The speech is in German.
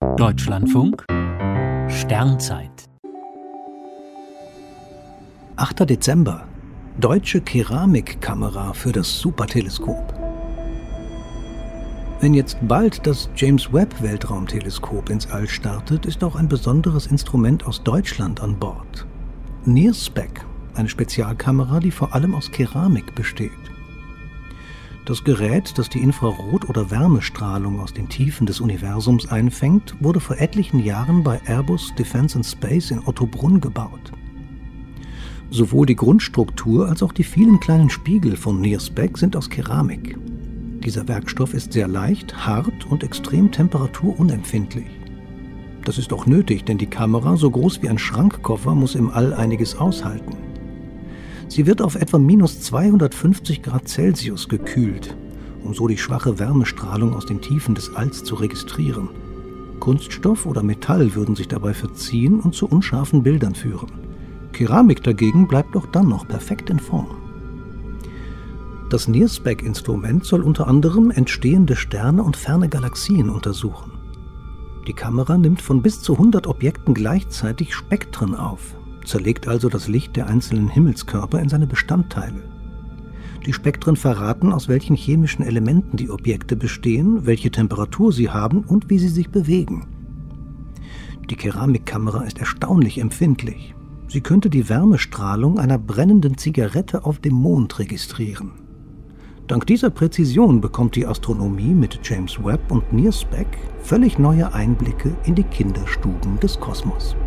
Deutschlandfunk Sternzeit 8. Dezember. Deutsche Keramikkamera für das Superteleskop. Wenn jetzt bald das James-Webb-Weltraumteleskop ins All startet, ist auch ein besonderes Instrument aus Deutschland an Bord. NIRSpec, eine Spezialkamera, die vor allem aus Keramik besteht. Das Gerät, das die Infrarot- oder Wärmestrahlung aus den Tiefen des Universums einfängt, wurde vor etlichen Jahren bei Airbus Defence and Space in Ottobrunn gebaut. Sowohl die Grundstruktur als auch die vielen kleinen Spiegel von NIRSpec sind aus Keramik. Dieser Werkstoff ist sehr leicht, hart und extrem temperaturunempfindlich. Das ist auch nötig, denn die Kamera, so groß wie ein Schrankkoffer, muss im All einiges aushalten. Sie wird auf etwa minus 250 Grad Celsius gekühlt, um so die schwache Wärmestrahlung aus den Tiefen des Alls zu registrieren. Kunststoff oder Metall würden sich dabei verziehen und zu unscharfen Bildern führen. Keramik dagegen bleibt auch dann noch perfekt in Form. Das NIRSpec-Instrument soll unter anderem entstehende Sterne und ferne Galaxien untersuchen. Die Kamera nimmt von bis zu 100 Objekten gleichzeitig Spektren auf, zerlegt also das Licht der einzelnen Himmelskörper in seine Bestandteile. Die Spektren verraten, aus welchen chemischen Elementen die Objekte bestehen, welche Temperatur sie haben und wie sie sich bewegen. Die Keramikkamera ist erstaunlich empfindlich. Sie könnte die Wärmestrahlung einer brennenden Zigarette auf dem Mond registrieren. Dank dieser Präzision bekommt die Astronomie mit James Webb und NIRSpec völlig neue Einblicke in die Kinderstuben des Kosmos.